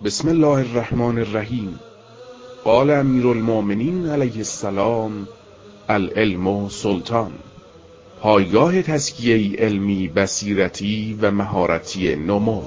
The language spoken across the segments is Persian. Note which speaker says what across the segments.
Speaker 1: بسم الله الرحمن الرحیم. قال امیر المؤمنین علیه السلام: العلم سلطان. پایگاه تزکیه علمی، بصیرتی و مهارتی نمو.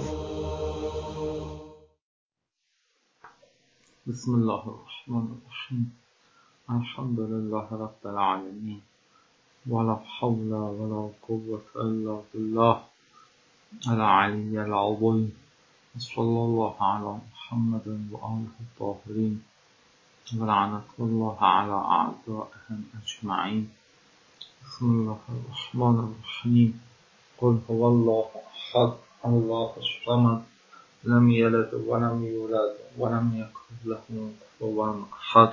Speaker 2: بسم الله الرحمن الرحیم. الحمد لله رب العالمین ولا حول ولا قوة الا بالله العلی العظیم. صلی الله علی محمد و آله الطاهرین و لعنة الله علی اعدائهم اجمعین. بسم الله الرحمن الرحیم. قل هو الله احد الله الصمد لم یلد ولم یولد ولم یکن له کفوا احد.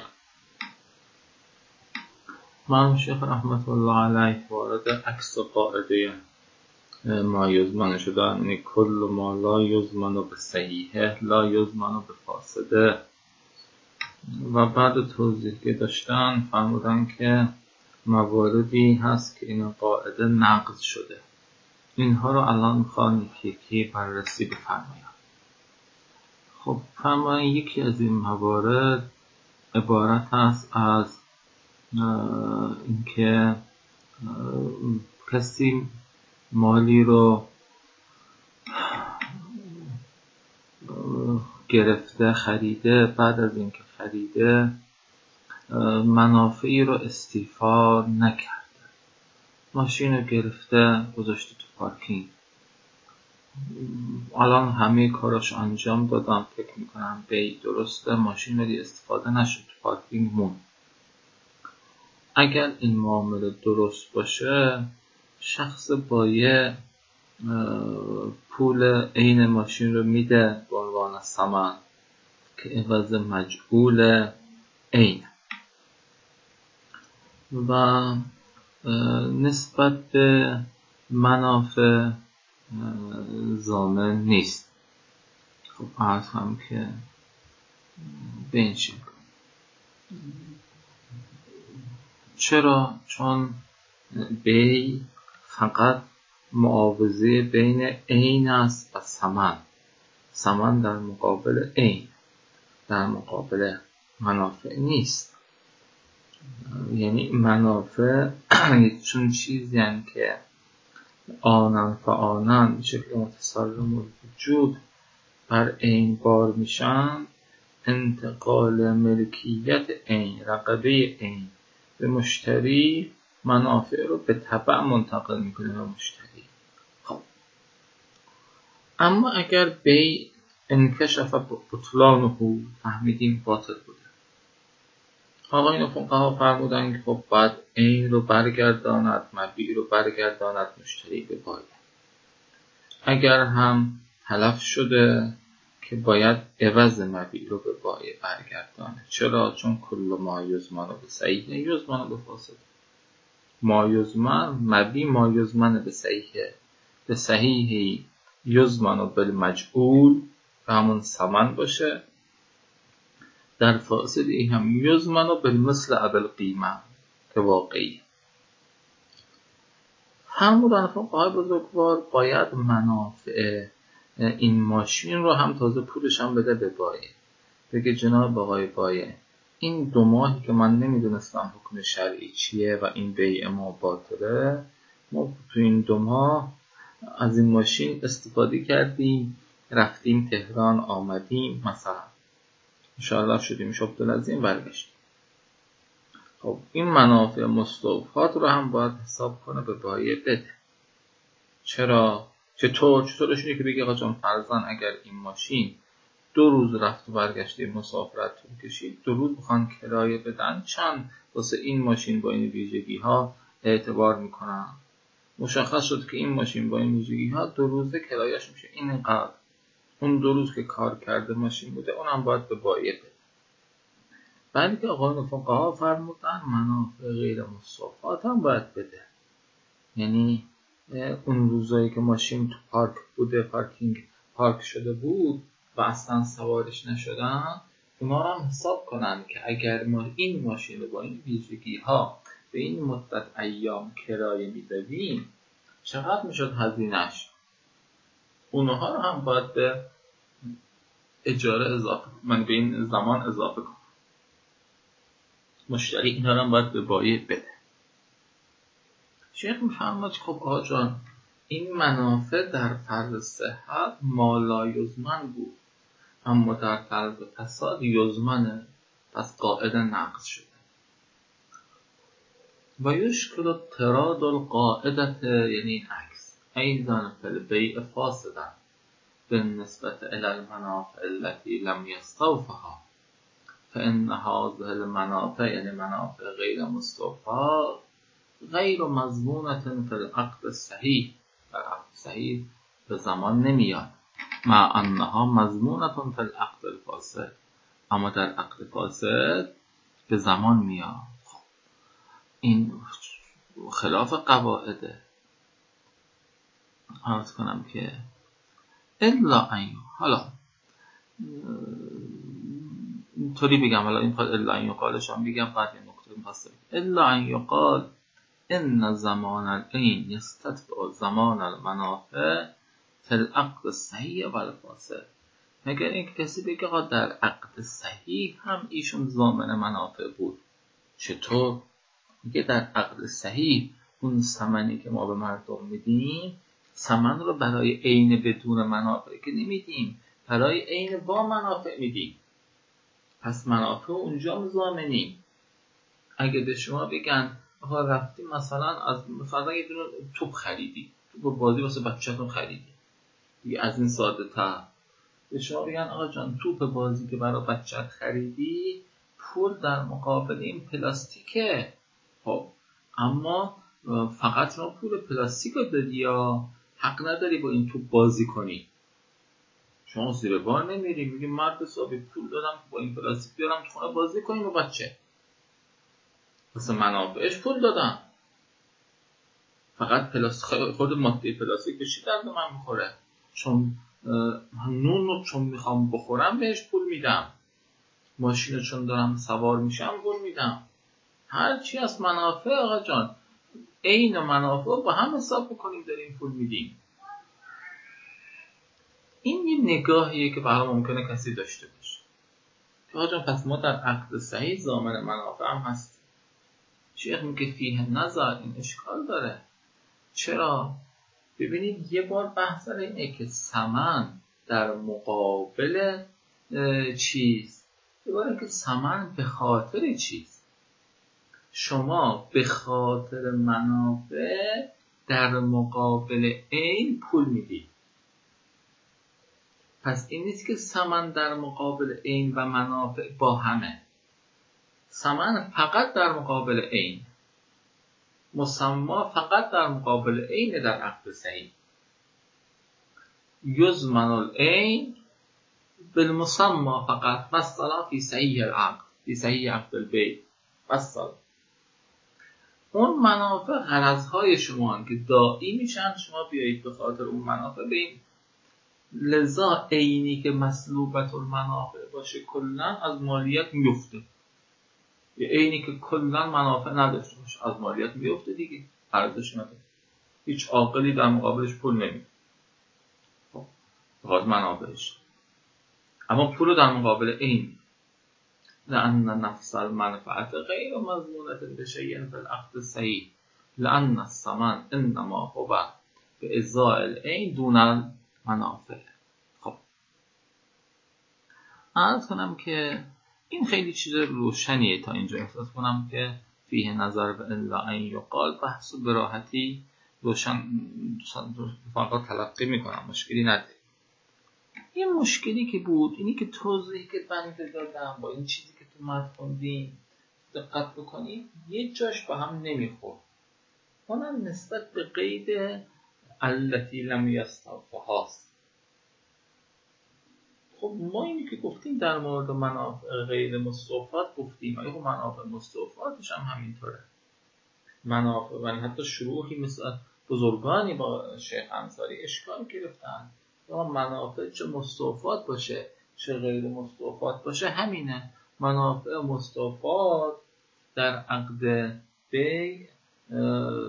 Speaker 2: من شیخ رحمت الله علیه وارد عکس قاعده ما یضمن شده، یعنی کل ما لا یضمن به صحیحه لا یضمن به فاسده، و بعد توضیح که داشتن فرمودن که مواردی هست که این قاعده نقض شده. اینها رو الان میخوان یکی بررسی بفرمایند. خب فرمایند یکی از این موارد عبارت است از اینکه کسی مالی رو گرفته خریده، بعد از اینکه خریده منافعی رو استیفا نکرده. ماشین رو گرفته گذاشته تو پارکینگ، الان همه کاراش انجام دادم، فکر میکنم بیع درسته، ماشین ولی استفاده نشد، تو پارکینگ مون. اگر این معامله درست باشه، شخص بایع پول عین ماشین رو میده به عنوان ثمن که عوض مجعول عین، و نسبت به منافع ضامن نیست. خب عرض هم که به این شکل. چرا؟ چون بیع فقط معاوضه بین عین است و ثمن در مقابل عین، در مقابل منافع نیست. یعنی منافع چون چیزی هستند که آنن فآنن به شکل متسلم الوجود بر عین بار میشن، انتقال ملکیت عین، رقبه عین به مشتری منافع رو به تبع منتقل میکنه به مشتری. خب اما اگر بیع انکشف بطلانه، فهمیدیم باطل بوده، آقایان فقها فرمودن که خب باید عین رو برگرداند، مبیع رو برگرداند مشتری به بایع. اگر هم تلف شده که باید عوض مبیع رو به بایع برگردانه. چرا؟ چون کل ما یضمن به صحیح یضمن به فاسد. ما یضمن مبیع ما یضمن به صحیح، به صحیح یضمن بالمجعول و همون ثمن باشه، در فاسدی هم یضمن بالمثل بالقیمه که واقعی. فرمودن فقهای بزرگوار باید منافع این ماشین رو هم تازه پولش هم بده به بایع. بگه جناب آقای بایع، این 2 ماهی که من نمیدونستم حکم شرعی چیه و این بیع ما باطله، ما تو این 2 ماه از این ماشین استفاده کردیم، رفتیم تهران، آمدیم، مثلا انشاءالله شدیم عبدالعظیم برگشتیم. خب این منافع مستوفات رو هم باید حساب کنه به بایع بده. چرا؟ چطورش اینه که بگه آقا جان فرضاً اگر این ماشین 2 روز رفت و برگشته مسافرت طول کشید، 2 روز بخوان کرایه بدن، چند واسه این ماشین با این ویژگی ها اعتبار میکنن؟ مشخص شد که این ماشین با این ویژگی ها 2 روزه کرایه‌اش میشه اینقدر. اون 2 روز که کار کرده ماشین بوده، اونم باید به بایع بده. بلکه آقایان فقها فرمودن منافع غیر مستوفات هم باید بده. یعنی اون روزایی که ماشین تو پارک بوده، پارک شده بود و اصلا سوارش نشدن، اونا رو هم حساب کنن که اگر ما این ماشین رو با این ویژگی ها به این مدت ایام کرایه میدادیم چقدر میشد هزینه‌اش. اونها رو هم باید به اجاره اضافه، من به این زمان اضافه کنم. مشتری اینا رو هم باید به بایع بده. شیخ میفرماد خب آقا جان این منافع در فرض صحت مالایزمن بود، اما در فرض فساد یزمنه، پس قاعده نقض شده. و یشکل اضطراد القاعدت، یعنی عکس ایضا فی البیع فاسدا بالنسبة الى المنافع التي لم يستوفها، فان هذه المنافع یعنی منافع غیر مستوفا غیر مضمونة فی العقد الصحیح، در عقد صحیح به زمان نمیاد، مع انها مضمونة فی العقد الفاسد، اما در عقد فاسد به زمان میاد. این خلاف قواعده. عرض کنم که الا ان، حالا اینطوری بگم، حالا این الا ان یقالش هم بگم، بعد یه نکته می‌خواستم الا ان یقال ان زمان العین یستتبع زمان المنافع فی العقد الصحیح و الفاسد. مگر این کسی بگه در عقد صحیح هم ایشون ضامن منافع بود. چطور؟ میگه در عقد صحیح اون ثمنی که ما به مردم میدیم، ثمن رو برای عین بدون منافع که نمیدیم، برای عین با منافع میدیم، پس منافع اونجا ضامنیم. اگه به شما بگن آقا رفتی مثلا مثلا یه دونه توپ خریدی، توپ بازی واسه بچه‌تون خریدی دیگه، از این ساده تر به شما بگن آقا جان توپ بازی که برای بچه‌ت خریدی پول در مقابل این پلاستیکه، خب اما فقط شما پول پلاستیک رو دادی یا حق نداری با این توپ بازی کنی. شما زیر بار نمیری، میگی مرد حسابی پول دادم با این پلاستیک بیارم تو خونه بازی کنیم با بچه، واسه منافعش پول دادم، فقط پلاستیک خود ماده پلاستیک به چی درد من میخوره؟ چون نون رو چون میخوام بخورم بهش پول میدم، ماشین رو چون دارم سوار میشم پول میدم. هر چی از منافع آقا جان عین منافع با هم حساب بکنیم داریم پول میدیم. این یه نگاهیه که برای ممکنه کسی داشته باشه که آقا جان پس ما در عقد صحیح ضامن منافع هم هستیم. شیخ میگه فیه نظر، این اشکال داره. چرا؟ ببینید یه بار بحث اینه که ثمن در مقابل چیز، یه بار که ثمن به خاطر چیز، شما به خاطر منافع در مقابل عین پول میدید. پس این نیست که ثمن در مقابل عین و منافع با همه، ثمن فقط در مقابل عین، مسما فقط در مقابل عین در عقد صحیح. یضمن العین بالمسما فقط، مثلا فی صحیح العقد، فی صحیح عقد البیع، مثلا اون منافع غرضهای شما که داعی میشن، شما بیایید به خاطر اون منافع بین، لذا عینی که مسلوبت المنافع باشه کلا از مالیت میفته، یه عینی که کلا منافع نداشته باشه از مالیت میفته دیگه، ارزش نداره، هیچ عاقلی در مقابلش پول نمیده بخاطر منافعش، اما پول در مقابل عین. لأن نفس المنفعت غیر مضمونة بشیء فی العقد الصحیح، لأن الثمن انما هو بإزاء العین دون المنافع. خب عرض کنم که این خیلی چیز روشنیه، تا اینجا احساس کنم که فیه نظر به الا ان یقال بحث به راحتی روشن فقط تلقی میکنم، مشکلی نداره. یه مشکلی که بود اینی که توضیحی که بنده دادم با این چیزی که تو متن خوندیم دقت بکنید یه جاش با هم نمیخورد، اونم نسبت به قید التی لم یستوفها هست. خب ما اینی که گفتیم در مورد منافع غیر مستوفات گفتیم، اگه منافع مستوفاتش هم همینطوره. منافع و حتی شروحی مثل بزرگانی با شیخ انصاری اشکال گرفتن، یا منافع چه مستوفات باشه چه غیر مستوفات باشه همینه. منافع مستوفات در عقد بیع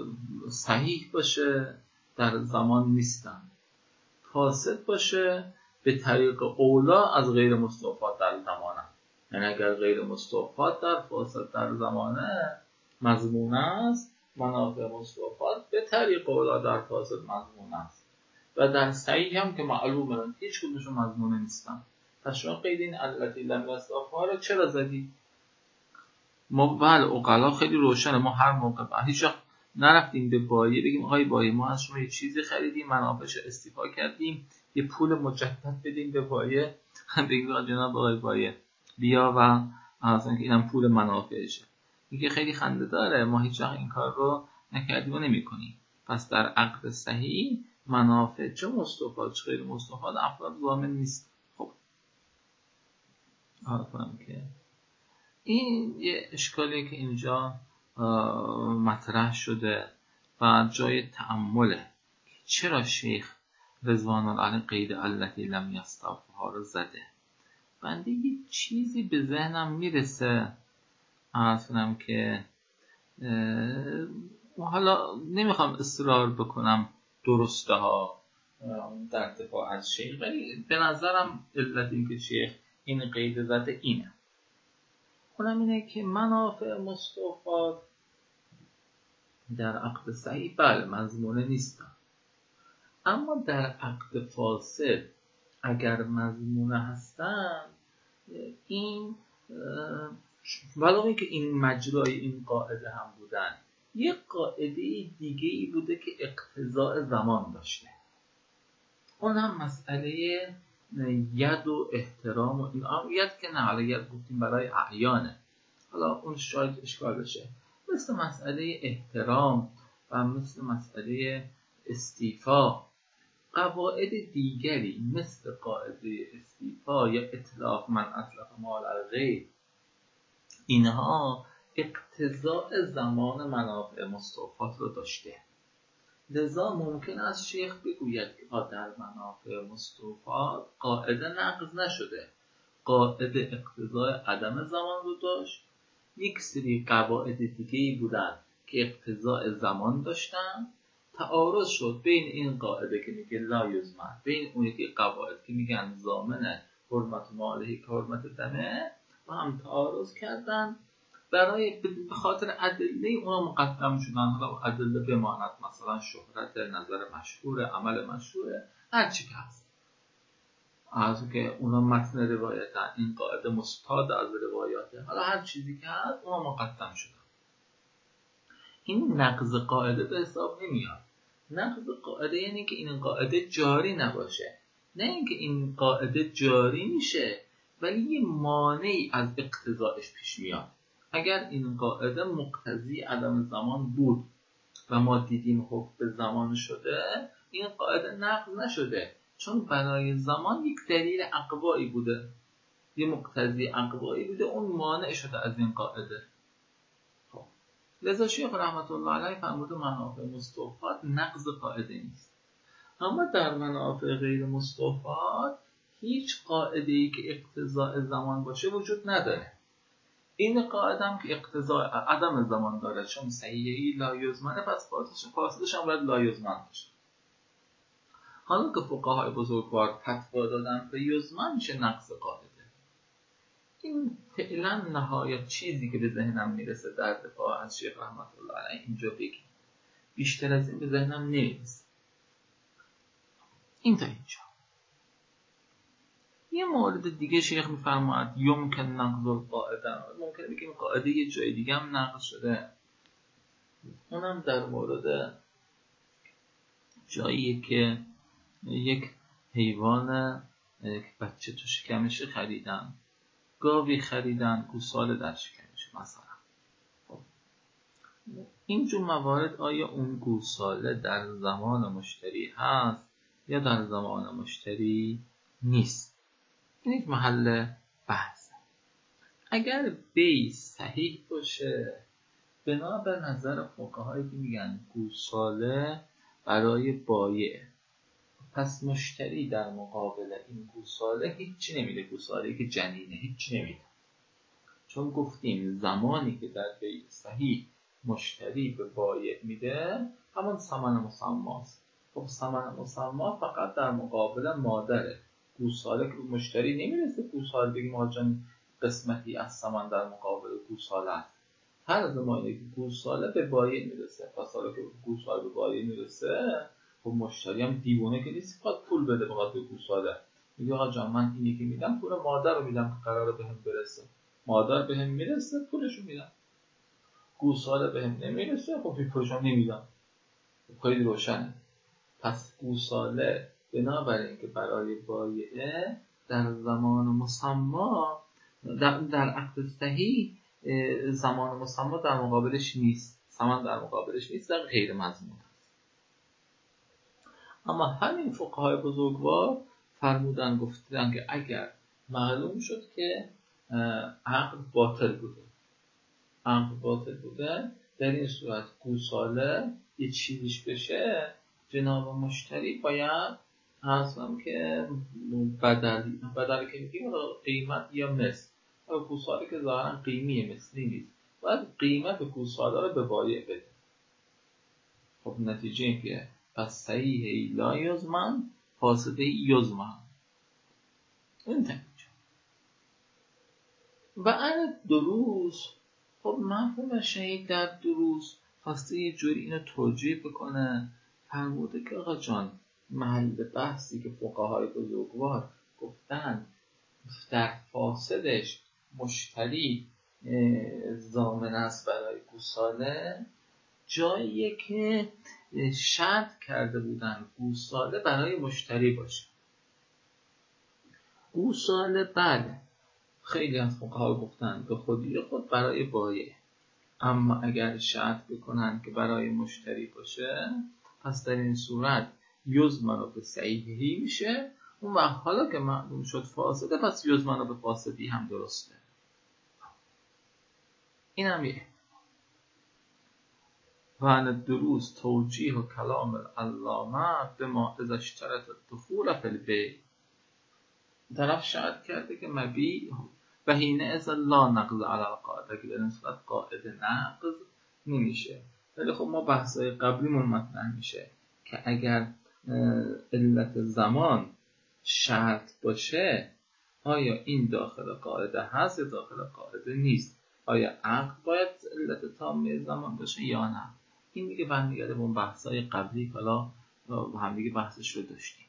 Speaker 2: صحیح باشه در زمان نیستن، فاسد باشه به طریق اولا از غیر مستوفات در زمانه. یعنی اگر غیر مستوفات در فاسد در زمانه مضمون است، منافع مستوفات به طریق اولا در فاسد مضمون است. و در صحیح هم که معلومه هیچ کدومشون مضمون نیستن. پس شما قید این التی لم یستوفها رو چرا زدی؟ ما بله عقلا خیلی روشنه، ما هر موقع هیچ وقت نرفتیم به بایه بگیم آقای بایه ما از شما یه چیزی خریدیم، منافعش استیفا کردیم، یه پول مجدد بدیم به بایه، بگیم جناب آقای بایه بیا و اصلا که اینم پول منافعشه. میگه خیلی خنده داره، ما هیچ وقت این کار رو نکردیم و نمی‌کنیم. پس در عقد صحیح منافع چه مستوفات چه غیر مستوفات افراد ضامن نیست. خب کنم که این یه اشکالیه که اینجا مطرح شده و جای تأمله. چرا شیخ رضوان الله علیه قید التی لم یستوفها رو زده؟ بنده یه چیزی به ذهنم میرسه اصلا که حالا نمیخوام اصرار بکنم درسته ها در دفاع از شیخ، ولی به نظرم علت این که شیخ این قید زده اینه، اونم اینه که منافع مستوفات در عقد صحیح بله مضمونه نیستن، اما در عقد فاسد اگر مضمونه هستن این ولو که این مجرای این قاعده هم بودن، یک قاعده دیگه ای بوده که اقتضاء زمان داشته، اون هم مسئله ید و احترام و این ید که نه، حالا ید گفتیم برای اعیانه، حالا اون شاید اشکال بشه، مثل مسئله احترام و مثل مسئله استیفا. قواعد دیگری مثل قاعده استیفا یا اطلاق من اطلق مال الغیر، اینها اقتضاء زمان منافع مستوفات رو داشته. لذا ممکن است شیخ بگوید که در منافع مستوفات قاعده نقض نشده، قاعده اقتضاء عدم زمان رو داشت، یک سری قواعد دیگه‌ای بودن که اقتضاء زمان داشتن، تعارض شد بین این قاعده که میگه لا یزمن بین اون یکی قواعد که میگن ضامن حرمت مالهی که حرمت دمه، و هم تعارض کردن، برای به خاطر ادله اونا مقدم شدن. حالا ادله بماند مثلا شهرت، نظر مشهور، عمل مشهور، هر چی که هست، از که اونا متن روایتن، این قاعده مستاد از روایاته، حالا هر چیزی که هست اونا مقدم شدن. این نقض قاعده به حساب نمیاد. نقض قاعده یعنی که این قاعده جاری نباشه، نه اینکه این قاعده جاری میشه ولی یه مانعی از اقتضاعش پیش میاد. اگر این قاعده مقتضی عدم زمان بود و ما دیدیم حکم به زمان شده، این قاعده نقض نشده، چون برای زمان یک دلیل اقوایی بوده، یه مقتضی اقوایی بوده، اون مانع شده از این قاعده. خب لذا شیخ رحمت الله علیه فرموده منافع مستوفات نقض قاعده نیست. اما در منافع غیر مستوفات هیچ قاعده‌ای که اقتضاء زمان باشه وجود نداره. این قاعده هم که اقتضاء عدم زمان داره، چون صحیحی لا یزمنه، پس فاسدش هم باید لا یزمن باشه. حالا که فقهای بزرگوار فتوا دادن به یزمن میشه نقض قاعده. این فعلا نهایت چیزی که به ذهنم میرسه در دفاع از شیخ رحمت الله علیه اینجا بگیم، بیشتر از این به ذهنم نمیرسه. این تا اینجا. یه مورد دیگه شیخ میفرماید یمکن نقض القاعده، ممکنه بگیم قاعده یه جای دیگه هم نقض شده، اونم در مورد جاییه که یک حیوان یک بچه تو شکمش خریدن، گاوی خریدن، گوساله در شکمش مثلا. خب اینجور موارد آیا اون گوساله در زمان مشتری هست یا در زمان مشتری نیست؟ این یک محل بحث. اگر بی صحیح باشه، بنا به نظر فقهایی که میگن گوساله برای بایع، پس مشتری در مقابل این گوساله هیچی نمیده، گوساله‌ای که جنینه هیچی نمیده، چون گفتیم زمانی که در بیع صحیح مشتری به بایع میده همون ثمن مسماست. خب ثمن مسما فقط در مقابل مادره، گوساله که مشتری نمیرسه گوساله بگیم ما جان قسمتی از ثمن در مقابل گوساله است. فرض ما اینه که گوساله به بایع میرسه. پس حالا که گوساله به بایع میرسه، خب مشتری هم دیوونه که نیست فقط پول بده بخواد به گوساله. میگه آقا جان من اینی که میدم پول مادر رو میدم که قراره بهم برسه. مادر بهم میرسه پولشو میدم. گوساله بهم نمیرسه خب پولشو نمیدم. خیلی روشنه. پس گوساله بنابراین که برای بایعه در زمان مسما در عقد صحیح زمان مسما در مقابلش نیست، ثمن در مقابلش نیست، در غیر مضمون است. اما همین فقهای بزرگوار فرمودن گفتن که اگر معلوم شد که عقد باطل بوده در این صورت گوساله یه چیزیش بشه، جناب مشتری باید اصلا که بدل که میگیم قیمت یا مثل، گوساله که ظاهرا قیمیه مثلی نیست، باید قیمت گوساله رو به بایع بده. خب نتیجه این که پس صحیح لا یضمن فاسده یضمن. این نتیجه. و ان دروس، خب مفهوم شهید در دروس خواسته یه جوری اینو توجیه بکنه. فرموده که آقا جان محل بحثی که فقهای بزرگوار گفتن در فاسدش مشتری ضامن است برای گوساله، جاییه که شرط کرده بودن گوساله برای مشتری باشه. گوساله بله خیلی از فقها گفتن به خودی خود برای بایع، اما اگر شرط بکنن که برای مشتری باشه پس در این صورت یضمن به صحیحی میشه. اون وقت حالا که معلوم شد فاسده پس یضمن به فاسدی هم درسته. این هم یه وان دروس توجیه و کلام العلامه به ما اذا اشترط الدخول فی البیع. طرف شرط کرده که مبیع و حین اذا لا نقض علی القاعده، که در این صورت قاعده نقض نمیشه. ولی خب ما بحثای قبلیمون مطرح میشه که اگر علت زمان شرط باشه آیا این داخل قاعده هست یا داخل قاعده نیست، آیا عقد باید علت تامه زمان باشه یا نه. این دیگه برمیگرده به اون بحثای قبلی که حالا با هم دیگه بحثش رو داشتیم.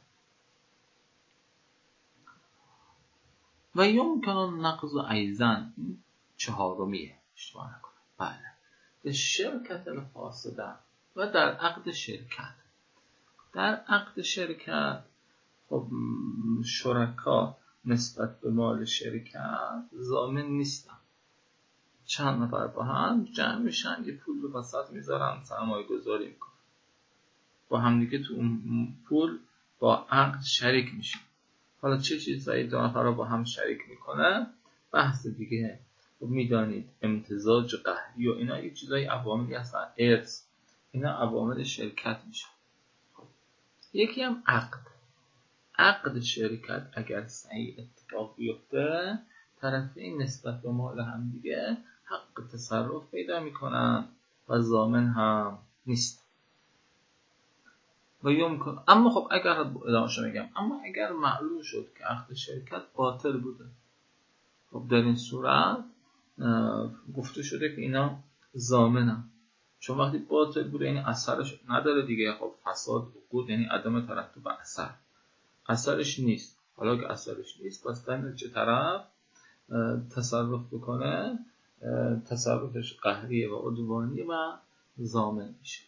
Speaker 2: و یمکن النقض ایضا، چهارمیه اشتباه نکنم، بله، به شرکت الفاسده و در عقد شرکت. در عقد شرکت خب شرکا نسبت به مال شرکت ضامن نیستن. چند نفر با هم جمع میشن یه پول رو وسط میذارن سرمایه گذاری میکنن، با هم دیگه تو اون پول با عقد شریک میشن. حالا چه چیزایی دو نفر رو با هم شریک میکنه بحث دیگه. خب میدانید امتزاج قهری و اینا یه چیزای عواملی هستن، ارث، اینا عوامل شرکت میشن. خب یکی هم عقد شرکت اگر صحیح اتفاق بیفته طرفین نسبت به مال هم دیگه حق تصرف پیدا میکنن و ضامن هم نیست. و یمکن، اما خب اگر ادامه‌شو میگم، اما اگر معلوم شد که عقد شرکت باطل بوده، خب در این صورت گفته شده که اینا ضامنن، چون وقتی باطل بوده یعنی اثرش نداره دیگه. خب فساد عقود یعنی عدم ترتب اثرش نیست. حالا که اثرش نیست پس در چه طرف تصرف بکنه، تصرفش قهریه و عدوانیه و ضامن میشه.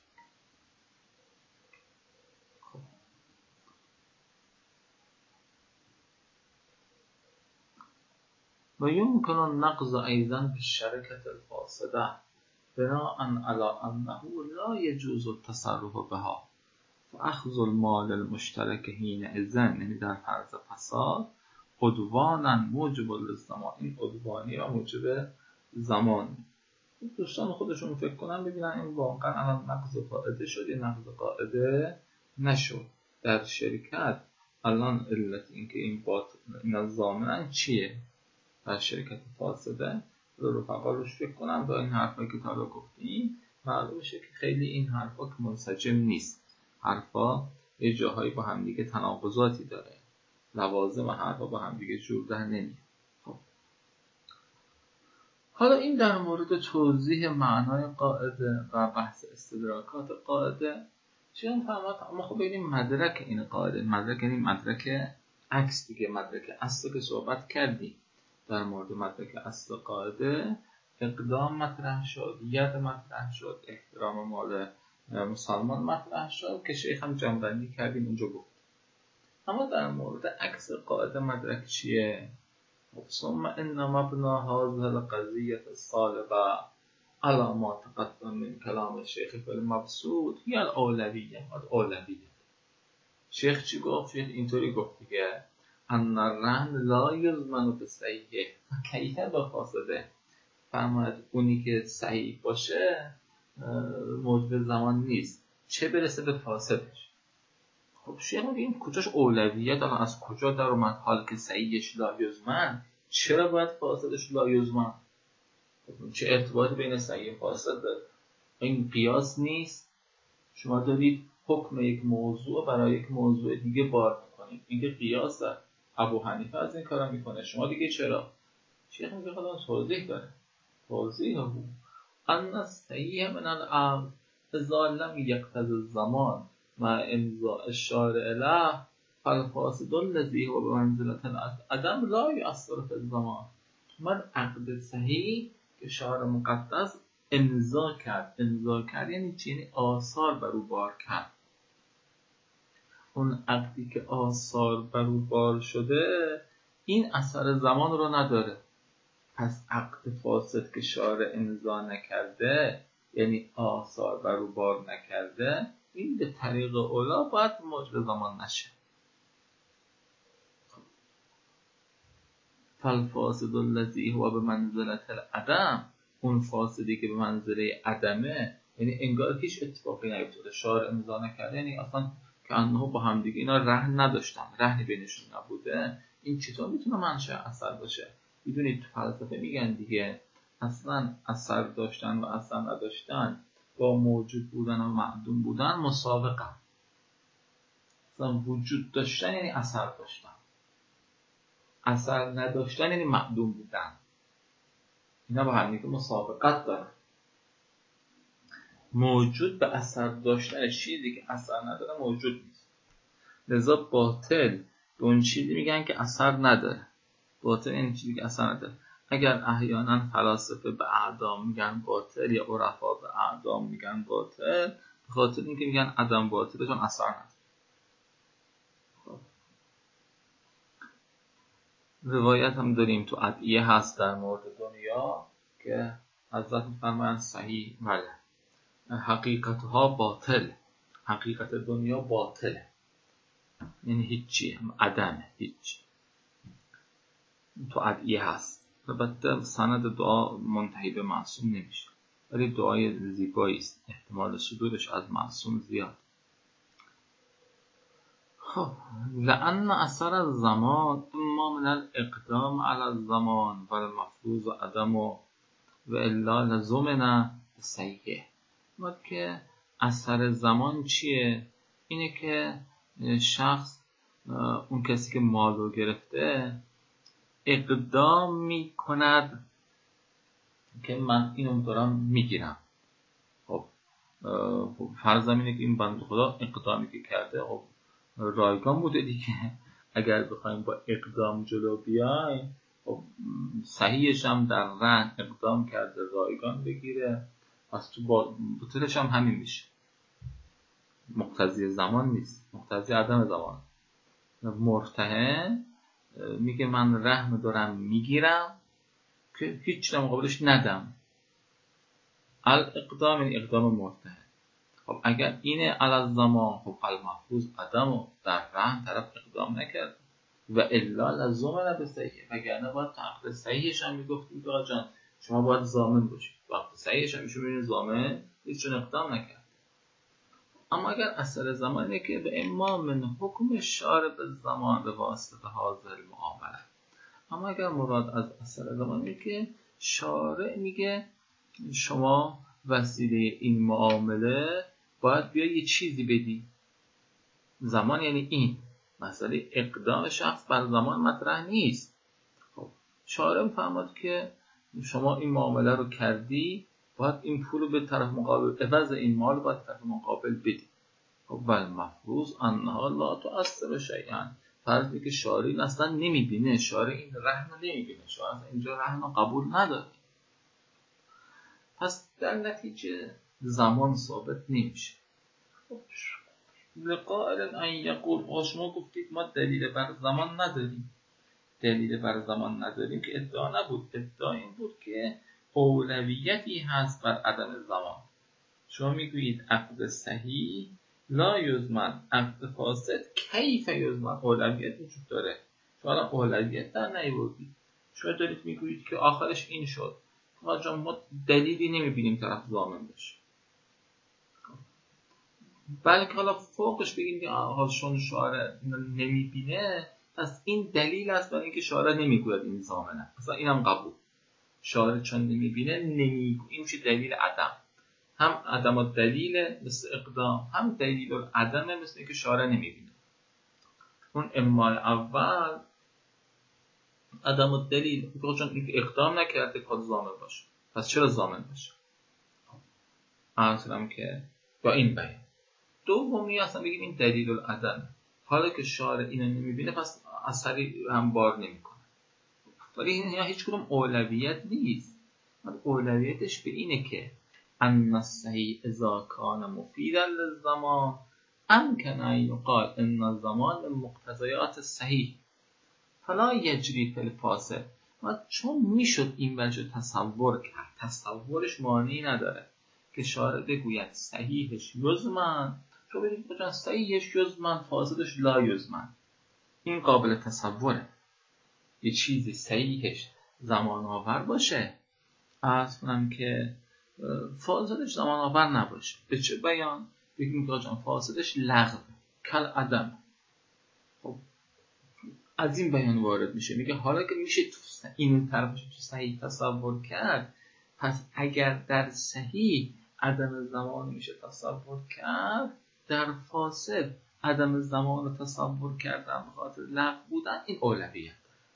Speaker 2: و یمکن النقض ایضا بالشرکة الفاسده بناء علی انه لا یجوز التصرف بها فاخذ المال المشترک حینئذ، یعنی در فرض فساد عدوانا موجب للزمان. این عدوانی و موجب زمان. دوستان خودشون فکر کنن ببینن این واقعا الان نقض قاعده شد یا نقض قاعده نشد در شرکت. الان علت این که این ضامنن چیه در شرکت فاسده؟ رفقا روش فکر کنم با این حرفا که تا گفتیم معلوم میشه که خیلی این حرفا که منسجم نیست، حرفا یه جاهایی با هم دیگه تناقضاتی داره. لوازم حرفا با هم دیگه جور در نمیاد. خب حالا این در مورد توضیح معنای قاعده و بحث استدراکات قاعده چه می‌فهمد. اما خب ببینیم مدرک این قاعده، مدرک یعنی مدرک عکس دیگه، مدرک اصل که صحبت کردیم. در مورد مدرک اصل قاعده اقدام مطرح شد، ید مطرح شد، احترام مال مسلمان مطرح شد که شیخ هم جنبندی کردیم اونجا گفت. اما در مورد عکس قاعده مدرک چیه؟ ثم ان مبنى هذه القضية الصالبة على ما تقدم من كلام الشيخ في المبسوط هي الاولویه. شیخ چی گفت؟ شیخ اینطوری گفت دیگه ان الرهن لا یضمن بالصحیح کیف بفاسده. فرماید اونی که صحیح باشه موجب زمان نیست، چه برسه به فاسدش. خب شیخ میگه این کجاش اولویت؟ الان از کجا در اومد حال که صحیحش لا یضمن چرا باید فاسدش لا یضمن؟ چه ارتباطی بین صحیح و فاسد داره؟ این قیاس نیست. شما دارید حکم یک موضوع برای یک موضوع دیگه بار میکنید، این که قیاس داره. ابو حنیفه از این کارا میکنه، شما دیگه چرا؟ شیخ میگه خدا توضیح داره. توضیح هو ان الصحیح من العقل اذا لم یقتضی الزمان مع امضاء الشارع له فالفاسد الذی هو بمنزلة العدم لا یؤثر فی الزمان. من عقد صحیح که شارع مقدس امضا کرد یعنی چی؟ یعنی آثار بر او بار کرد. اون عقدی که آثار بر او بار شده این اثر زمان رو نداره. پس عقد فاسد که شارع امضا نکرده یعنی آثار بر او بار نکرده، این به طریق اولا باید موجب زمان نشه. فالفاسد الذی هو بمنزلة العدم، اون فاسدی که به منزله عدمه یعنی انگار هیچ اتفاقی نیفتاده، شارع امضا نکرده، یعنی اصلا که انها با هم دیگه اینا رهن نداشتن، رهنی بینشون نبوده. این چطور میتونه منشأ اثر باشه؟ میدونید تو فلسفه میگن دیگه اصلا اثر داشتن و اثر نداشتن با موجود بودن و معدوم بودن مساوقه. اصلا وجود داشتن یعنی اثر داشتن، اثر نداشتن یعنی معدوم بودن. اینا با هم دیگه مسابقت دارن. موجود به اثر داشتن چیزی که اثر نداره موجود نیست. لذا باطل به اون چیزی میگن که اثر نداره. باطل این چیزی که اثر نداره. اگر احیانا فلاسفه به اعدام میگن باطل یا عرفا به اعدام میگن باطل، به خاطر اینکه میگن عدم باطل چون اثر نداره. روایت هم داریم تو ادعیه هست در مورد دنیا که حضرت میفرمایند صحیح بله حقیقتها باطل، حقیقت دنیا باطله، یعنی هیچی، عدمه، هیچ. تو ادعیه هست. البته سند دعا منتهی به معصوم نمیشه، ولی دعای زیبایی است، احتمال صدورش از معصوم زیاد. خب لأن اثر الزمان اما من الاقدام على الزمان و المفروض عدم و الا لزومنا صحیحه. وقت که اثر زمان چیه؟ اینه که شخص اون کسی که مال رو گرفته اقدام می کند که من اینو دارم میگیرم. خب فرضم اینه که این بنده خدا اقدامی که کرده خب رایگان بوده دیگه. اگر بخوایم با اقدام جلو بیایم خب صحیحش هم در رهن اقدام کرده رایگان بگیره، پس تو باطلش هم همین میشه. مقتضی زمان نیست، مقتضی عدم زمان. مرتهن میگه من رهن دارم میگیرم که هیچ مقابلش ندم. الاقدام یعنی اقدام مرتهن. خب اگر اینه علی زمان، خب المفروض عدم و در رهن طرف اقدام نکرد و الا لزومنا به صحیح، وگرنه باید تعقید صحیحش هم میگفتیم که جان شما باید ضامن باشید. وقتی صحیحش هم میشه ببینید ضامن هیچ چون اقدام نکرد. اما اگر اثر زمانه که به اما من حکم شارع به زمان به واسطه حاضر المعامله. اما اگر مراد از اثر زمانه که شارع میگه شما وسیله این معامله باید بیا یه چیزی بدی. زمان یعنی این، مسئله اقدام شخص بر زمان مطرح نیست. خب شارع فرمود که شما این معامله رو کردی، باید این پول رو به طرف مقابل، عوض این مال رو باید طرف مقابل بدی. خب بل مفروض انها لا تؤثر شیئا، فرضی که شارع اصلا نمیبینه، شارع این رهن رو نمیبینه، شارع اصلا اینجا رهن رو قبول نداره. پس در نتیجه زمان ثابت نمیشه. خب لقائل ان یقول، شما گفتید ما دلیل بر زمان نداریم. دلیل بر زمان نداریم که ادعا نبود، ادعا این بود که اولویتی هست بر عدم زمان. شما میگویید عقد صحیح لا یضمن، عقد فاسد کیف یضمن، اولویت وجود داره. شما اولویت در نیاوردید، شما دارید میگویید که آخرش این شد. آقا ما دلیلی نمیبینیم طرف ضامن بشه، بلکه حالا فوقش بگیم که چون شارع نمیبینه پس این دلیل است برای اینکه شارع نمیگوید این ضامنه، مثلا اینم قبول. شارع چون نمیبینه نمیگوید، این میشه دلیل عدم. هم عدم الدلیل مثل اقدام، هم دلیل العدم مثل اینکه شارع نمیبینه. اون اما اول عدم الدلیل، چون اینکه اقدام نکرده که ضامن باشه، پس چرا ضامن باشه؟ اصلا که با این بیان. دومی اصلا بگیم این دلیل العدم، حالا که شارع اینو نمیبینه پس اثری هم بار نمیکنه. ولی این هیچ کدوم اولویت نیست. اولویتش به اینه که ان الصحیح اذا کان مفیدا للزمان امکن ان یقال ان الزمان مقتضیات الصحیح فلا یجری فی الفاسد. چون میشد این وجه تصور کرد، تصورش معنی نداره که شارع بگوید صحیحش یضمن، تو بگید بجان صحیحش یضمن فاسدش لا یضمن. این قابل تصوره، یه چیزی صحیحش زمان آور باشه اصلا که فاسدش زمان آور نباشه. به چه بیان؟ بگیم که جان فاسدش لغو کل عدم. خب از این بیان وارد میشه، میگه حالا که میشه این طرفش تو صحیح تصور کرد، پس اگر در صحیح عدم زمان میشه تصور کرد، در فاسد عدم زمان رو تصور کردن به خاطر لغو بودن این اولویت.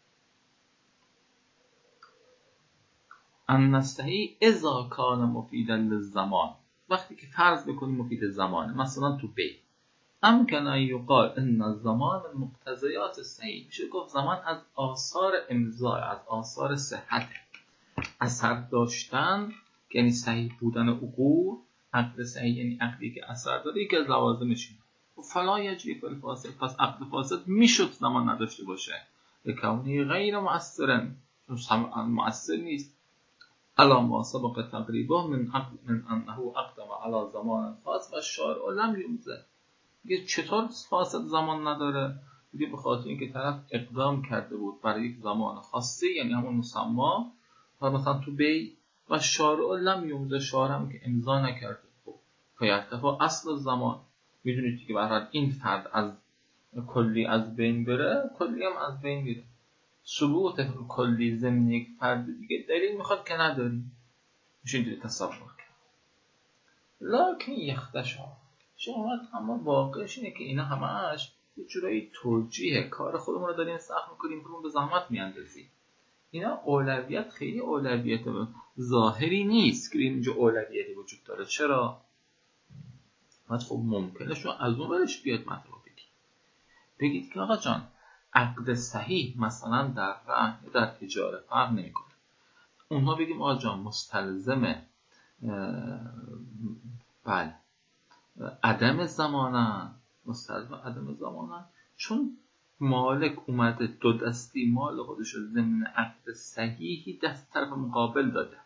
Speaker 2: ان الصحیح اذا کان مفیدا للزمان، وقتی که فرض بکنیم مفید زمانه، مثلا تو بی امکن ان یقال ان الزمان مقتضیات الصحیح، میشه گفت زمان از آثار امضا، از آثار صحت، اثر داشتن یعنی صحیح بودن عقول. عقد صحیح یعنی عقدی که اثر داره، یکی از لوازمش اینه. فلا یجری فی الفاسد، پس عقد فاسد میشد زمان نداشته باشه، لکونه غیر مؤثر، چون مؤثر نیست. علا ما سبق تقریبا من انه اقدم علی زمان خاص و الشارع لم یمضی. میگه چطور فاسد زمان نداره؟ میگه به خاطر اینکه طرف اقدام کرده بود برای یک زمان خاصی، یعنی همون مسما، مثلا تو بی، و شارع لم یمضی، شارع هم که امضا نکرده. خب فیرتفع اصل زمان. میدونید که برای این فرد از کلی از بین بره، کلی هم از بین میره. ثبوت کلی ضمن یک فرد دیگه دلیل میخواد که نداریم، میشه اینجوری تصور کرد. لکن یختشا شما، اما واقعش اینه که اینا همش یه جورایی توجیه، کار خودمون رو داریم سخت میکنیم، خودمون به زحمت میاندازیم. اینا اولویت خیلی اولویت ظاهری نیست که اینجا اولویتی وجود داره. چرا؟ خب ممکنه شما از اون برش بیاد مطلب بگید که آقا جان عقد صحیح مثلا در رهن در اجاره فرق نمیکنه. اونها بگیم آقا جان مستلزم بله عدم زمانن، مستلزم عدم زمانن، چون مالک اومده دو دستی مال خودش رو ضمن عقد صحیحی دست طرف مقابل داده.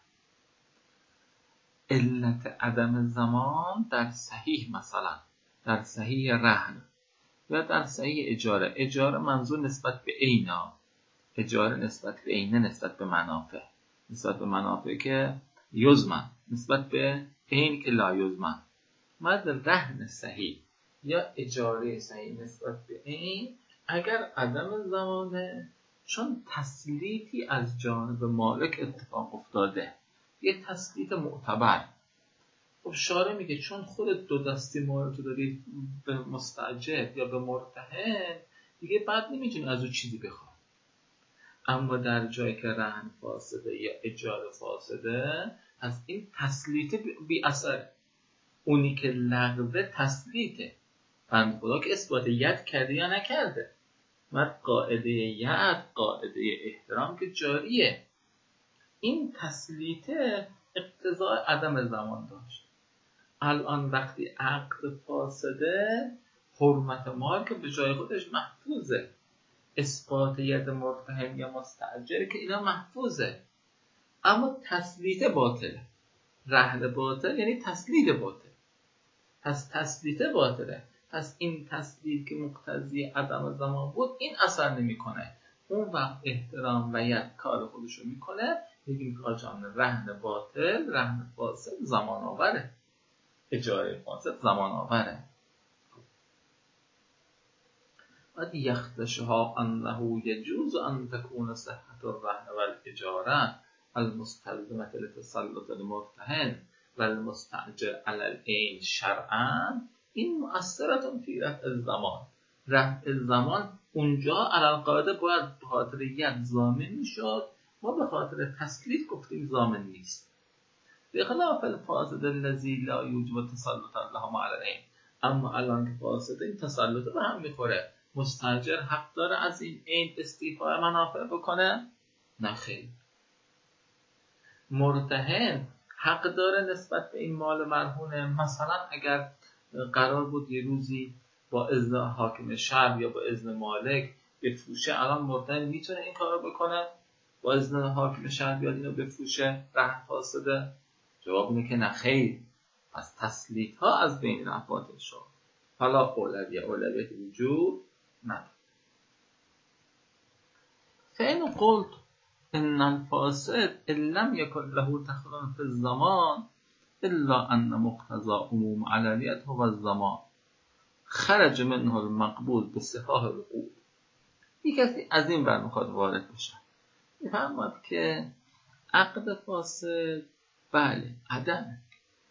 Speaker 2: علت عدم زمان در صحیح، مثلا در صحیح رهن یا در صحیح اجاره، اجاره منظور نسبت به عینا، اجاره نسبت به عینه، نسبت به منافع، نسبت به منافع که یضمن، نسبت به عین که لا یضمن. مد رهن صحیح یا اجاره صحیح نسبت به عین اگر عدم زمانه، چون تسلیتی از جانب مالک اتفاق افتاده، یه تسلیت معتبر. خب شارع میگه چون خود دو دستی مال تو داری به مستاجر یا به مرتهن، دیگه بعد نمیتونی از اون چیزی بخوای. اما در جایی که رهن فاسده یا اجاره فاسده، از این تسلیت بی اثره. اونی که لغوه تسلیته. بند خدا که اثبات ید کرده یا نکرده، مرد قاعده ید، قاعده احترام که جاریه. این تسلیته اقتضای عدم زمان داشت. الان وقتی عقد فاسده، حرمت مال که به جای خودش محفوظه، اثبات ید مرتهن یا مستأجر که اینا محفوظه، اما تسلیت باطله. رهن باطل یعنی تسلیت باطل. پس تسلیت باطله. پس این تسلیت که مقتضی عدم زمان بود، این اثر نمیکنه. اون وقت احترام و ید کار خودشو میکنه. بگیم که آجان رهن باطل، رهن فاسد زمان آوره، اجاره فاسد زمان آوره. قد یخدشها انه یجوز ان تكون صحة الرهن والاجاره المستلزمة لتسلط المرتهن والمستأجر على العین شرعا این مؤثرة فی رفع الزمان. رفع الزمان اونجا علی القاعده باید به خاطر ید ضامن میشد، ما به خاطر تسلیت گفتیم ضامن نیست. بخلاف الفاسد الذی لا یوجب تسلط اللهم علی العین. اما الان که فاسد، این تسلط به هم میخوره. مستاجر حق داره از این عین استیفاء منافع بکنه؟ نه خیر. مرتهن حق داره نسبت به این مال مرهونه. مثلا اگر قرار بود یه روزی با اذن حاکم شهر یا با اذن مالک بفروشه، الان مرتهن میتونه این کارو بکنه؟ با اذن حاکم شهر بیاد اینو بفروشه رهن فاسده؟ جواب اینه که نه خیر. پس تسلیت ها از بین رفت باطل شد. حالا اولویت وجود نداره. فإن قلت ان الفاسد ان لم يكن له تخلل في الزمان الا ان مقتضى عموم علانیت هو الزمان خرج منه المقبول بصفاح العقود. یک کسی از این بر میخواد وارد بشه، میفهمد که عقد فاسد بله عدم،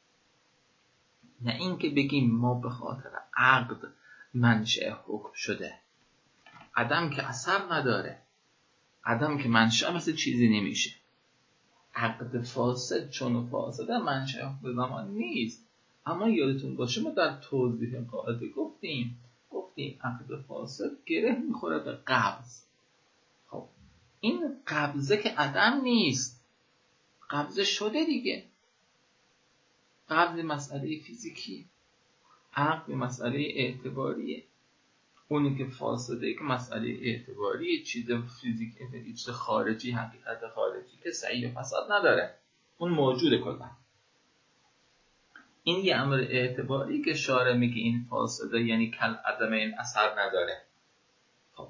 Speaker 2: نه اینکه بگیم ما به خاطر عقد منشأ حکم شده. عدم که اثر نداره، عدم که منشأ مثل چیزی نمیشه. عقد فاسد چون فاسده منشأ حکم زمان نیست. اما یادتون باشه ما در توضیح قاعده گفتیم عقد فاسد گره میخوره به قبض. خب این قبضه که عدم نیست، قبضه شده دیگه. قبض مسئله فیزیکی، عقد مسئله اعتباریه. اونی که فاسده که مسئله اعتباریه، چیز فیزیکی، چیز خارجی، حقیقت خارجی که صحیح و فساد نداره، اون موجوده کلا. این یه امر اعتباری که شارع میگه این فاسده، یعنی کل عدم، این اثر نداره. خب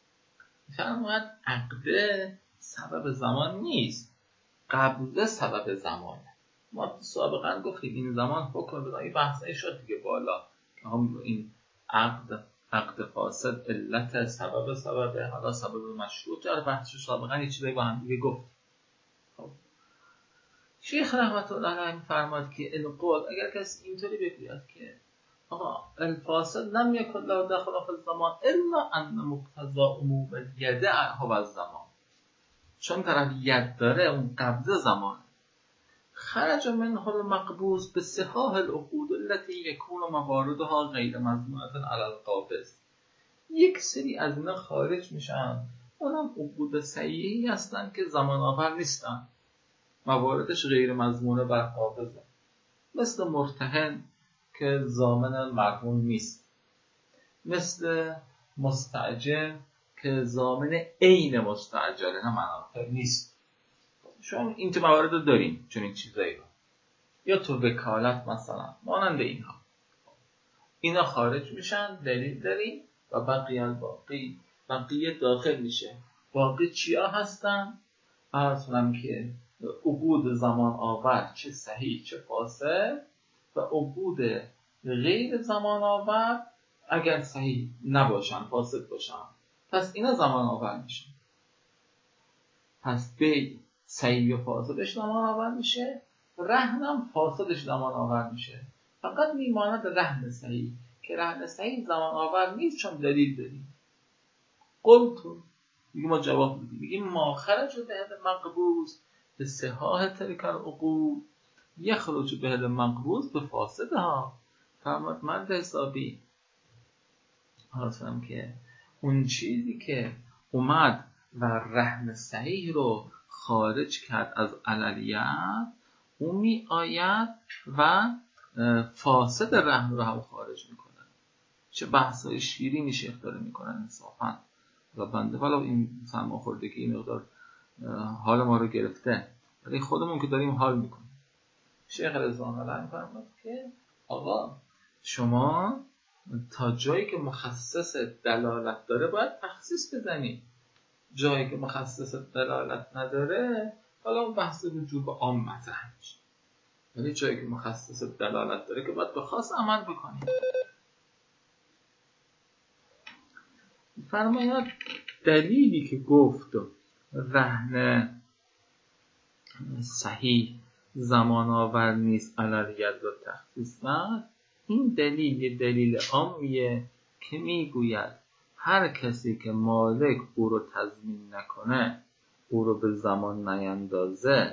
Speaker 2: فرمود عقده سبب زمان نیست، قبضه سبب زمانه. ما سابقا گفتیم این زمان حکم بدایی بحثه شد دیگه بالا، هم این عقد فاسد علت سببه، حالا سبب مشروط جار بحثش سابقا یه چیزایی با هم دیگه گفت. خب شیخ رحمت الله علیه فرماد که القول اگر کسی اینطوری بگوید که آقا الفاسد لم یکن له دخل فی الزمان الا ان مقتضى عموم الید هو الزمان، چون طرف ید داره اون قبضه زمان، خرج منه المقبوض بصحاح العقود التي يكون مواردها غیر مضمونة علی القابض. یک سری از اینا خارج میشن، اونم عقود صحیحی هستن که زمان آور نیستن، مواردش غیر مضمونه بر قابضه. مثل مرتهن که ضامن مرهون نیست، مثل مستأجر که ضامن عین مستأجره نه منافع نیست. شما این تو موارد رو داریم چون این چیزایی رو، یا تو وکالت مثلا مانند اینها، اینا خارج میشن، دلیل داریم و بقیه داخل میشه. باقی چیا هستن؟ اصلا که عقود زمان آور چه صحیح چه فاسد، و عقود غیر زمان آور اگر صحیح نباشن فاسد باشن، پس اینا زمان آور میشن. پس بی صحیح و فاسدش زمان آور میشه، رهنم فاسدش زمان آور میشه. فقط میماند رهن صحیح که رهن صحیح زمان آور نیست چون دلیل داریم. قلتو، میگه ما جواب میدیم، میگه ما خرج به المقبوض به صحاح تلک العقود یخرج به المقبوض به فاسدها. فرمود مرد حسابی، حاصلم که اون چیزی که اومد و رهن صحیح رو خارج کرد از عللیت، اون می آید و فاسد رهن رو هم خارج میکنه. چه بحثای شیرینی شیخ داره میکنن انصافا و بنده حالا این سرماخوردگی این مقدار حال ما رو گرفته، ولی خودمون که داریم حال میکنیم. شیخ رضوان الله میفرماد که آقا شما تا جایی که مخصص دلالت داره باید تخصیص بزنی، جایی که مخصص دلالت نداره حالا اون بحث رجوع به عام مطرح میشه، ولی جایی که مخصص دلالت داره که باید به خاص عمل بکنی. فرماید دلیلی که گفت رهن صحیح زمان آور نیست عللیت رو تخصیص کرد، این دلیل یه دلیل عامیه که میگوید هر کسی که مالک او رو تضمین نکنه، او رو به زمان نیندازه،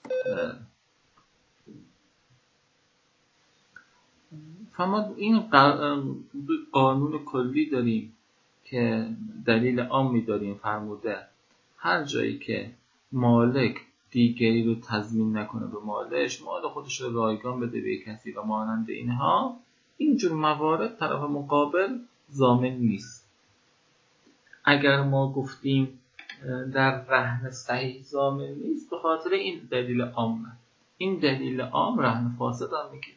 Speaker 2: فما این قانون کلی داریم که دلیل عامی داریم فرموده هر جایی که مالک دیگری رو تضمین نکنه به مالش، مال خودش رو رایگان بده به کسی و مانند اینها، اینجور موارد طرف مقابل ضامن نیست. اگر ما گفتیم در رهن صحیح ضامن نیست به خاطر این دلیل عامه. این دلیل عام رهن فاسد هم میگیره.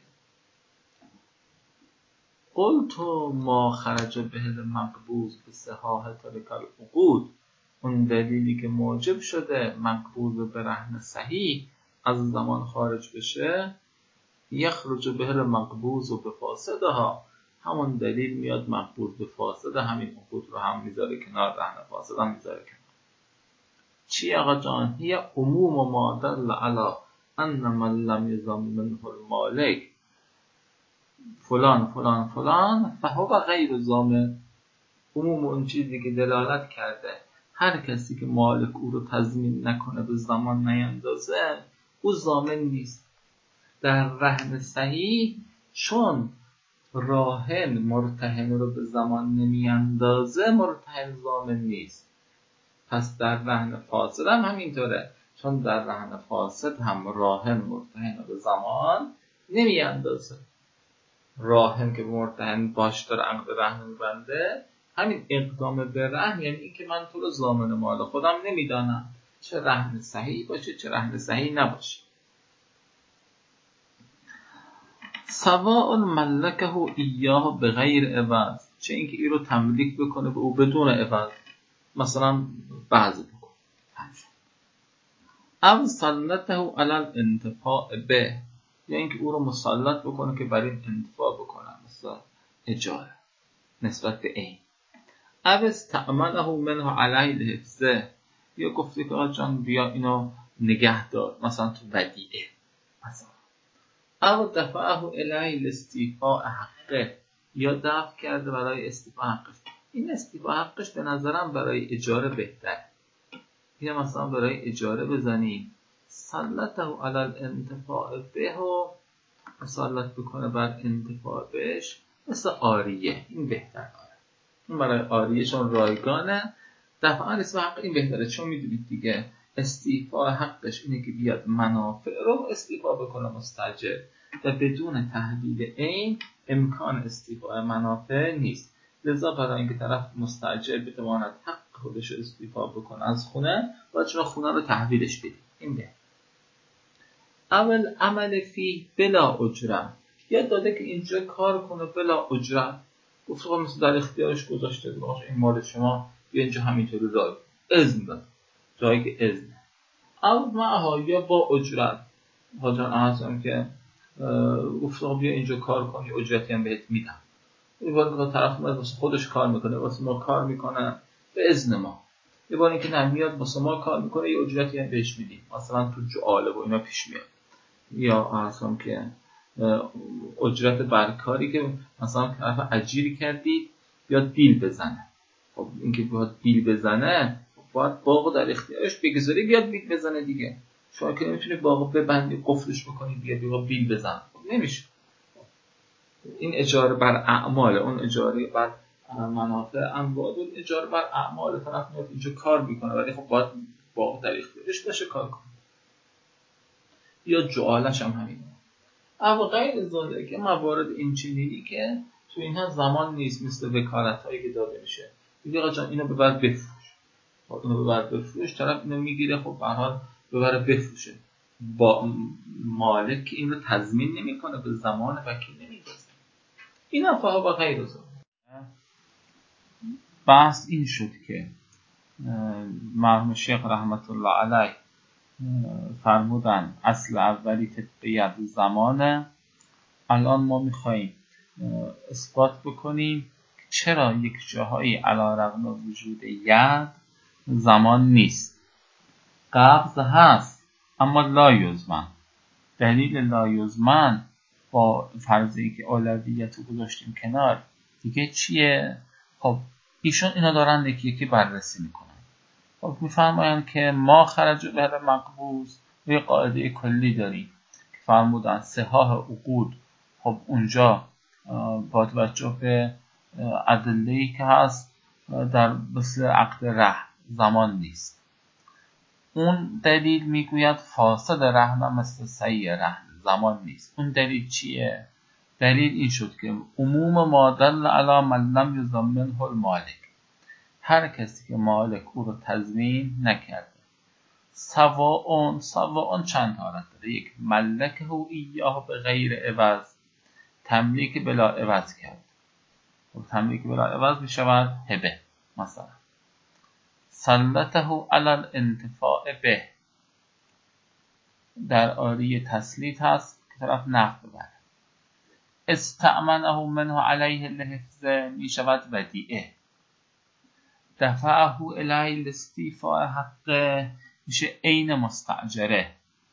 Speaker 2: قلتو ما خرج به المقبوض به صحاح تلک العقود، اون دلیلی که موجب شده مقبوض به رهن صحیح از زمان خارج بشه، یخرج به المقبوض و به فاسدها، همون دلیل میاد مقبوض به فاسد همین عقود رو هم میذاره کنار، رهن فاسد هم میذاره کنار. چی آقا جان؟ هی عموم ما دل علی ان من لم یضمنه المالک فلان فلان فلان فهو غیر ضامن. عموم اون چیزی که دلالت کرده هر کسی که مالک او رو تضمین نکنه به زمان نیندازه او ضامن نیست. در رهن صحیح چون راهن مرتهن رو به زمان نمیاندازه مرتهن ضامن نیست، پس در رهن فاسد هم همینطوره، چون در رهن فاسد هم راهن مرتهن رو به زمان نمیاندازه. راهن که مرتهن باش داره عقد رهن میبنده، همین اقدام به رهن یعنی این که من تو رو ضامن مال خودم نمیدانم، چه رهن صحیح باشه چه رهن صحیح نباشه. سواء ملکه ایاه بغیر عوض، چه اینکه این رو تملیک بکنه به او بدون عوض، مثلا بعضی بکن، او سلطه علی الانتفاع به، یا اینکه او رو مسلط بکنه که برای این انتفاع بکنه، مثلا اجاره نسبت به این، او استعمله منه علیه الحفظه، یا گفته که آقا جان بیا اینو نگه دار مثلا تو ودیعه مثلا، او دفعه الیه لاستیفاء حقه، یا دفع کرده برای استیفاء حقش. این استیفاء حقش به نظرم برای اجاره بهتره، یا مثلا برای اجاره بزنیم سلطه علی الانتفاع به و مسلط بکنه بر انتفاع بهش، مثل آریه، این بهتره. این برای آریه چون رایگانه، دفعا اسم حق این بهتره، چون میدونید دیگه استیفاء حقش اینه که بیاد منافع رو استیفاء بکنه مستاجر و بدون تحویل عین امکان استیفاء منافع نیست. لذا برای اینکه طرف مستاجر بتواند حق خودش رو استیفاء بکنه از خونه، باید شما خونه رو تحویلش بدید. این بهتره. اول عمل فی بلا اجره، یاد داده که اینجا کار کنه بلا اجره، گفت مثل در اختیارش گذاشته باشه این مال شما، بیا اینجا همینطوری راه اذن داد، جایی که اذن او معها یا با اجرت، حاجر اعظم که گفت بیا اینجا کار کنی اجرتی هم بهت میدم، یه بار که طرف میاد واسه خودش کار میکنه واسه ما کار میکنه به اذن ما، یه بار که نمیاد واسه ما کار میکنه یه اجرتی هم بهش میدیم، مثلا تو جعاله و اینا پیش میاد، یا اعظم که اجرت برکاری که مثلا طرف اجیری کردید بیاد دیل بزنه، خب اینکه بیاد بیل بزنه، باید باغ در اختیارش بگذاری بیاد بیل بزنه دیگه. شما که نمیتونی باغ ببندی قفلش بکنی بیا بیل بزن، خب نمیشه. این اجاره بر اعمال، اون اجاره بر منافع اموال، اون اجاره بر اعمال طرف میاد اینجا کار میکنه، ولی خب باید باغ در اختیارش باشه کار کنه. یا جعالش هم همینه. اما غیر ذالک که موارد این چنینی که تو اینها زمان نیست، مثل وکالت هایی که داده میشه، میگه آقا جان اینو ببر بفروش، اینو ببر بفروش، طرف اینو میگیره، خب به هر حال ببره بفروشه، با مالک این رو تضمین نمیکنه، به زمان وکیل نمیرسه. این افعال با غیر ذالک. بحث این شد که مرحوم شیخ رحمت الله علیه فرمودن اصل اولی تطبیق زمانه. الان ما میخواییم اثبات بکنیم چرا یک جاهایی علیرغم وجود ید زمان نیست. قبض هست اما لا یزمن. دلیل لا یزمن با فرضی که اولویت رو گذاشتیم کنار دیگه چیه؟ خب ایشون اینا دارن یکی یکی بررسی میکنن. خب میفرمایند که ما خرج بهر مقبوض یه قاعده کلی داریم که فرمودن صحاح عقود، خب اونجا با توجه به ادله‌ای که هست در مثل عقد رهن زمان نیست. اون دلیل میگوید فاسد رهن مثل صحیح رهن زمان نیست. اون دلیل چیه؟ دلیل این شد که عموم ما دل علی من لم یضمنه المالک، هر کسی که مالک او رو تضمین نکرده، سواء چند حالت داره. یک، ملکه او ایاه به غیر عوض، تملیک بلا عوض کرد. تملیک بلا عوض می شود هبه. مثلا سلطه علی الانتفاع به، در آری تسلیط هست که طرف نفع ببره. استأمنه منه علیه لحفظ، می شود ودیعه. دفعه الی لاستیفاء حقه، میشه عین مستاجره.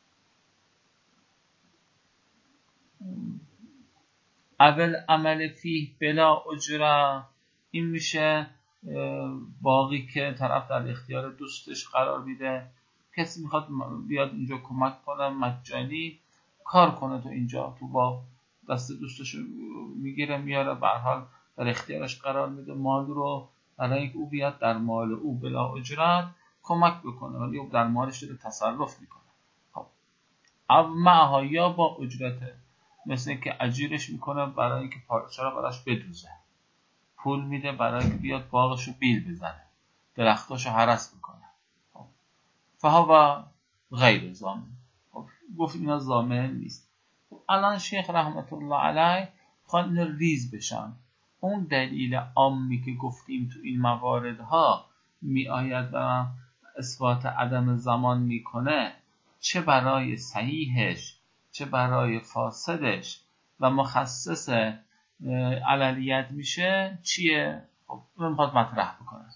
Speaker 2: اول عمل فیه بلا اجره، این میشه باقی که طرف در اختیار دوستش قرار میده، کسی میخواد بیاد اینجا کمک کنه مجانی کار کنه، تو اینجا تو با دست دوستش میگیره میاره، به هر حال در اختیارش قرار میده مال رو، برای اینکه او بیاد در مال او بلا اجرت کمک بکنه، ولی او در مالش داره تصرف میکنه. خب او معها یا با اجرته، مثل اینکه اجیرش میکنه برای اینکه پارچه رو براش بدوزه، پول میده برای اینکه بیاد باغشو بیل بزنه، درختاشو هرس میکنه. خب فها و غیر ضامن. خب گفت اینا ضامن نیست. خب الان شیخ رحمت الله علیه خوان اینا ریز بشن. اون دلیل عامی که گفتیم تو این مواردها می آید و اثبات عدم زمان میکنه، چه برای صحیحش چه برای فاسدش و مخصص علیت میشه چیه؟ خب اون میخواد مطرح بکنه.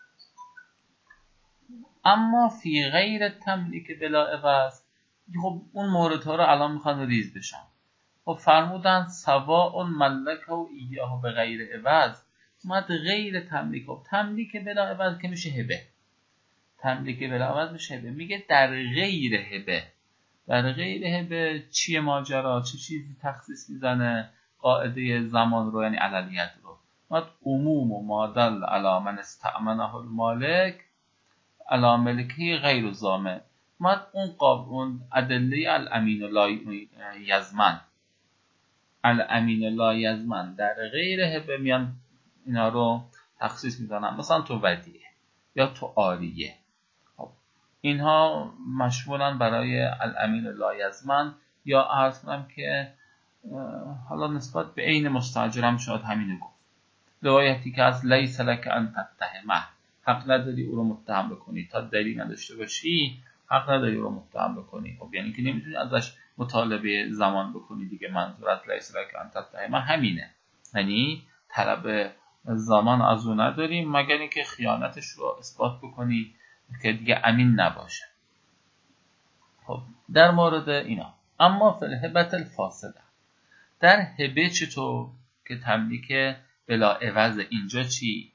Speaker 2: اما فی غیر تملیک بلا عوض، خب اون موردها رو الان میخوان ریز بشن. خب فرمودن سواء ملکه و ایاه به غیر عوض، اومد غیر تملیک. خب تملیک بلا عوض که میشه هبه، تملیک بلا عوض میشه هبه. میگه در غیر هبه، در غیر هبه چیه ماجرا؟ چه چیزی تخصیص میزنه قاعده زمان رو، یعنی علیت رو؟ اومد عموم و مادل علی من استأمنه المالک علی ملکی غیر ضامن. اومد اون ادله الامین لا یزمن، الامین لا یزمن در غیر هبه میان اینا رو تخصیص میزنن، مثلا تو ودیعه یا تو آریه. خب اینها مشمولن برای الامین لا یزمن، یا عرض کنم که حالا نسبت به عین مستاجرم شاید همینو گفت. روایتی که از لیس لک ان تتهمه، حق نداری او رو متهم بکنی، تا دلیل نداشته باشی حق نداری او رو متهم بکنی. خب یعنی که نمیتونی ازش مطالبه زمان بکنی دیگه. منظور از لیس لک ان تتهمه همینه، یعنی طلب زمان از او نداریم مگر اینکه خیانتش رو اثبات بکنی که دیگه امین نباشه. خب در مورد اینا. اما فی الهبة الفاسده، در هبه چطور که تملیک بلا عوض، اینجا چی؟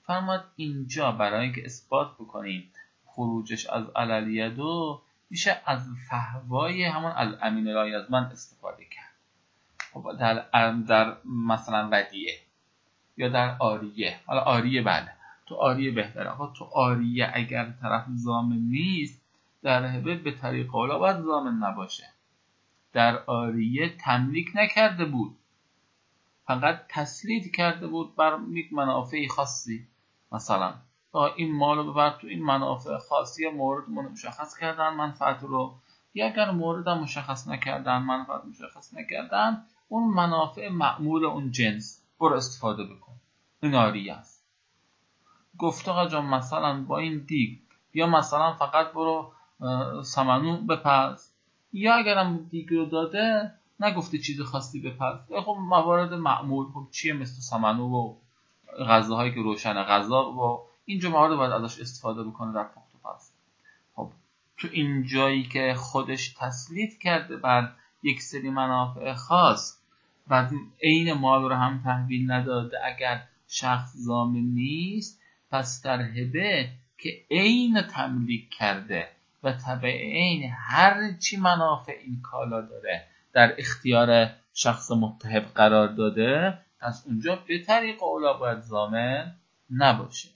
Speaker 2: فرمود اینجا برای اینکه اثبات بکنیم خروجش از عللیدو میشه از فهوای همون الامین لایزمن استفاده کرد. خب در مثلا ودیعه یا در آریه، حالا آریه بله تو آریه بهتره. خب تو آریه اگر طرف ضامن نیست، در هبه به طریق اولا باید ضامن نباشه. در آریه تملیک نکرده بود، فقط تسلید کرده بود بر یک منافعی خاصی. مثلا این مالو ببر تو این منافع خاصی، یا مورد مشخص کردن منفعت رو، یا اگر مورد مشخص نکردن منفعت مشخص نکردن، اون منافع معمول اون جنس برو استفاده بکن. این آریه است. گفت آقا جان مثلا با این دیگ، یا مثلا فقط برو سمنو بپز، یا اگرم دیگ رو داده نگفته چیز خاصی بپز، خب موارد معمول خب چیه مثل سمنو و غذاهایی که روشنه غذا و اینجا موارد باید ازش استفاده بکنه در پخت و پز. خب تو این جایی که خودش تسلید کرده بر یک سری منافع خاص و عین مال رو هم تحویل نداده اگر شخص ضامن نیست، پس در هبه که عین تملیک کرده و تبع عین هر چی منافع این کالا داره در اختیار شخص متهب قرار داده، پس اونجا به طریق اولا باید ضامن نباشه.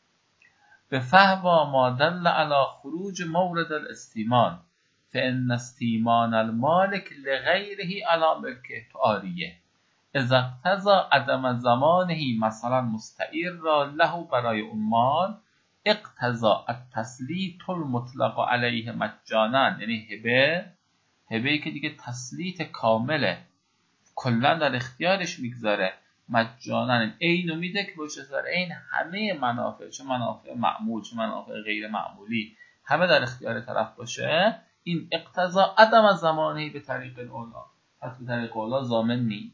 Speaker 2: به فهوا ما دل علی خروج مورد الاستیمان فان استیمان المالک لغیره علی ملکه. تو آریه اذا اقتضى عدم زمانه مثلا مستعیر را له برای اون مال، اقتضى التسلیط المطلق علیه مجانا، یعنی هبه‌ای که دیگه تسلیط کامله کلا در اختیارش میگذاره، مجانا عینو میده که باشه سر عین همه منافع، چه منافع معمول چه منافع غیر معمولی، همه در اختیار طرف باشه. این اقتضا عدم زمانه به طریق اولا، پس به طریق اولا ضامن نیست.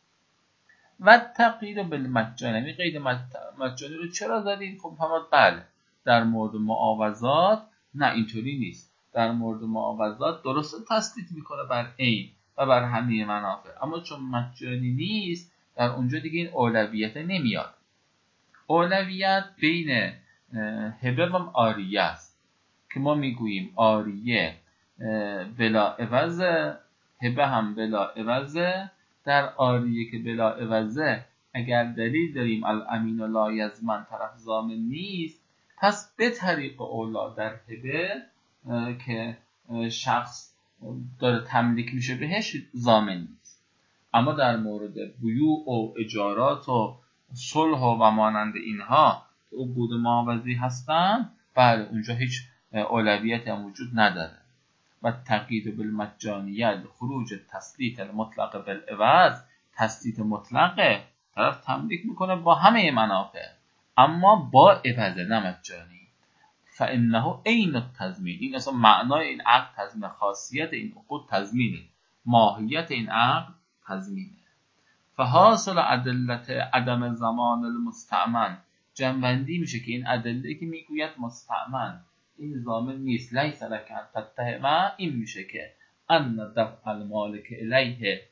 Speaker 2: و تقیید بالمجانی، قید مجانی رو چرا زدید؟ خب فرمود بله در مورد معاوضات نه اینطوری نیست، در مورد معاوضات درست تسلیط میکنه بر عین و بر همه منافع، اما چون مجانی نیست در اونجا دیگه این اولویت نمیاد. اولویت بین هبه و آریه است که ما میگوییم آریه بلا عوض، هبه هم بلا عوض. در آریه که بلا عوضه اگر دلیل داریم الامین لا یضمن طرف ضامن نیست، پس به طریق اولا در هبه که شخص داره تملیک میشه بهش ضامن نیست. اما در مورد بیوع و اجارات و صلح و مانند اینها که عقود معاوضی هستن، بله اونجا هیچ اولویت هم وجود نداره. و تقیید بالمجانیت خروج تسلیط المطلق بالعوض، تسلیط مطلقه طرف تملیک میکنه با همه منافع اما با عوض نه مجانی. فانه عین التضمین، این اصلا معنای این عقد تضمین، خاصیت این عقود تضمینه، ماهیت این عقد تضمینه. فحاصل ادلت عدم زمان المستعمن، جنبندی میشه که این ادله که میگوید مستعمن این ضامن نیست، لیس لک ان تتهم، این میشه که ان دفع المالک الیه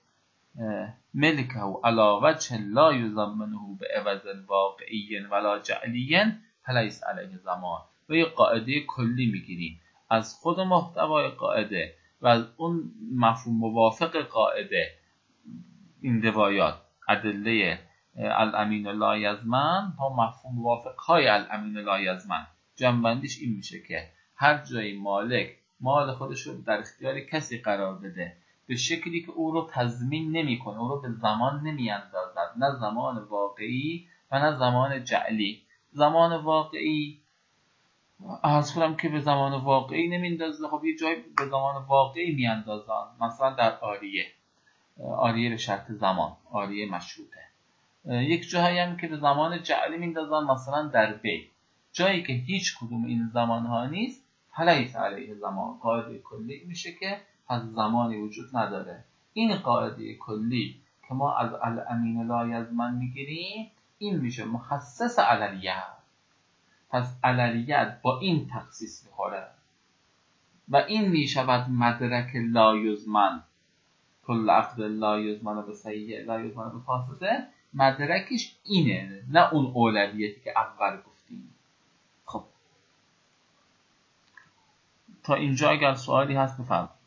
Speaker 2: ملکه علی وجه لا یضمنه بعوض واقعی ولا جعلی فلیس علیه زمان. و یه قاعده کلی میگیریم از خود محتوای قاعده و از اون مفهوم موافق قاعده، این روایات ادله الامین لا یضمن با مفهوم موافق های الامین لا یضمن، جنبندیش این میشه که هر جایی مالک مال خودش رو در اختیار کسی قرار بده به شکلی که او رو تضمین نمیکنه، او رو به زمان نمیاندازد، نه زمان واقعی و نه زمان جعلی. زمان واقعی عرض کنم که به زمان واقعی نمیاندازه، خب یه جایی به زمان واقعی میاندازن، مثلا در آریه به شرط زمان، آریه مشروطه. یک جایی هم که به زمان جعلی میندازن، مثلا در بی، جایی که هیچ کدوم این زمان ها نیست فلیس علیه زمان. قاعده کلی میشه که پس زمانی وجود نداره. این قاعده کلی که ما از الامین لا یضمن میگیریم این میشه مخصص علیه، پس علیت با این تخصیص میخوره و این میشود مدرک لا یضمن، کل عقد لا یضمن به صحیح لا یضمن به فاسده. مدرکش اینه، نه اون اولویتی که اول گفتیم. خب تا اینجا اگر سوالی هست بفرمایید.